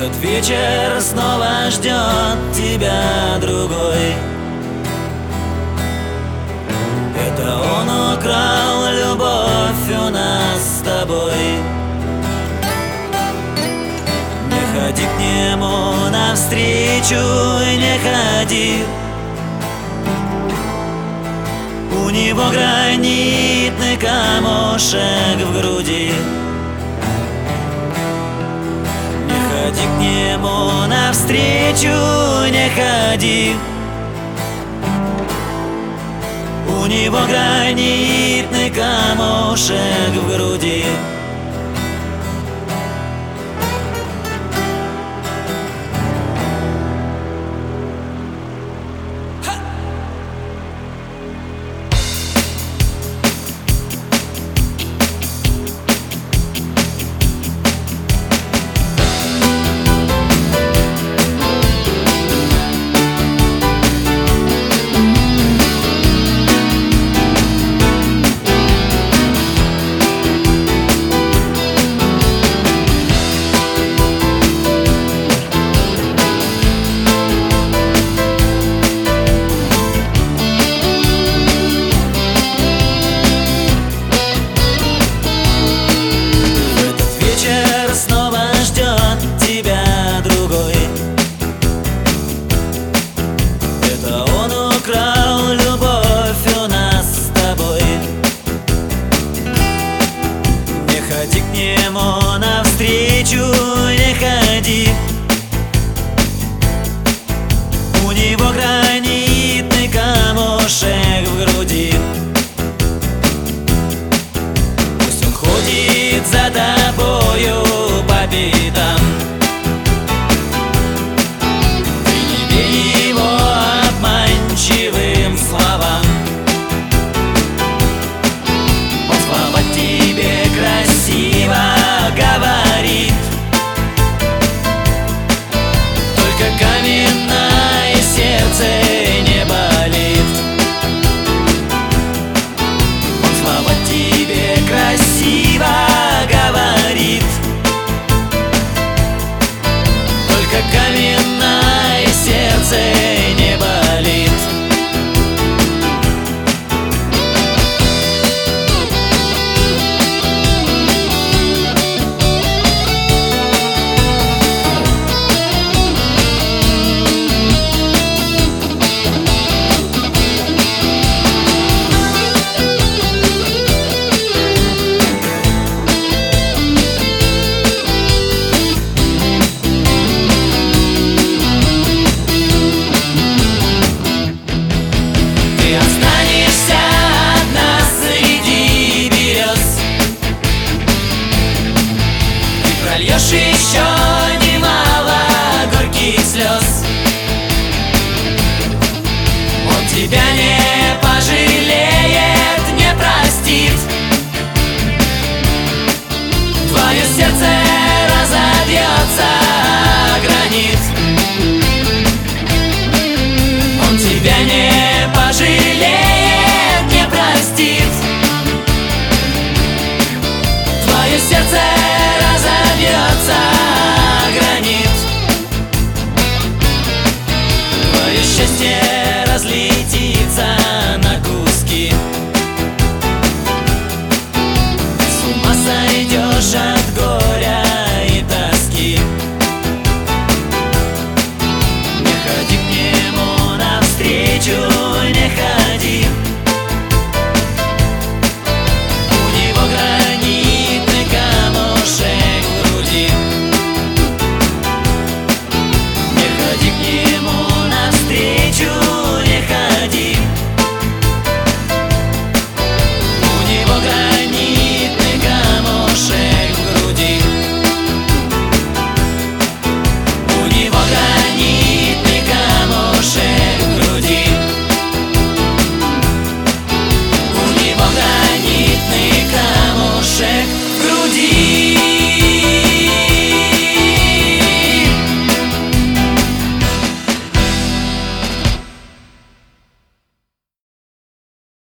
Этот вечер снова ждет тебя другой. Это он украл любовь у нас с тобой. Не ходи к нему навстречу, не ходи. У него гранитный камушек в груди. Не ходи к нему навстречу, не ходи. У него гранитный камушек в груди. Ходи к нему навстречу, не ходи. У него гранитный камушек в груди. Пусть он ходит за тобою по пятам. Ты не верь его обманчивым словам. Он слова тебе красиво говорит, только каменное сердце не болит. Он слова тебе красиво говорит, только каменное сердце не болит. Прольешь еще